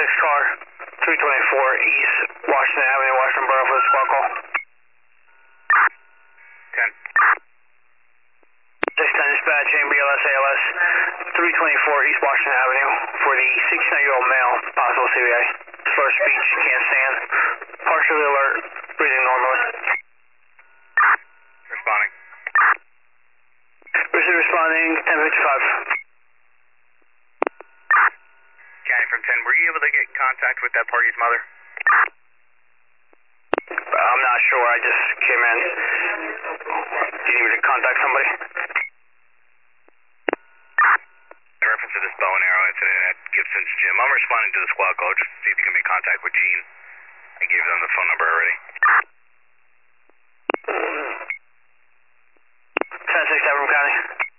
car, 324 East Washington Avenue, Washington Borough for the squad call. 10. 610 dispatch, BLS ALS, 324 East Washington Avenue for the 69-year-old male, possible CVA. Slur speech, can't stand, partially alert, breathing normally. Responding. Receive responding, 1055. County from 10, were you able to get in contact with that party's mother? I'm not sure, I just came in. Do you need me to contact somebody? In reference to this bow and arrow incident at Gibson's gym, I'm responding to the squad call just to see if you can make contact with Gene. I gave them the phone number already. 10-6 Avram County.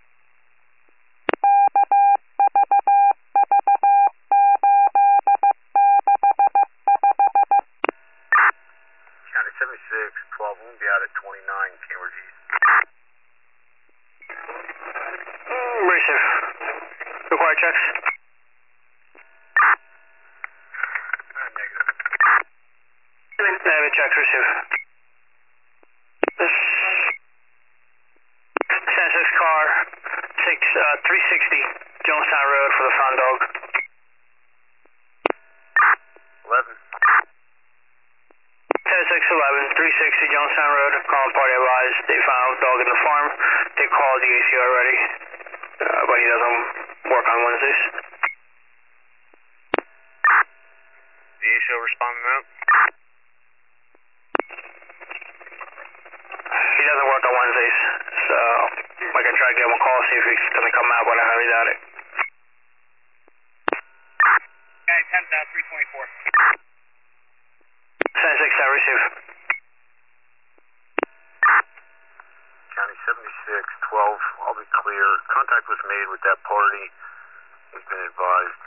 County 76, 12, we'll be out at 29, Cambridge East. Receive. Required checks. Negative. Negative checks, receive. 10-6 car, 360 Jonestown Road for the found dog. 11. 10-6-11, 360 Jonestown Road, calling party advised they found dog in the farm. They called the ACO already, but he doesn't work on Wednesdays. The ACO responding out? He doesn't work on Wednesdays, so I can try to give him a call, see if he's going to come out, but I highly doubt it. County 10, 324. 10-6, I receive. County 76, 12, I'll be clear. Contact was made with that party. He's been advised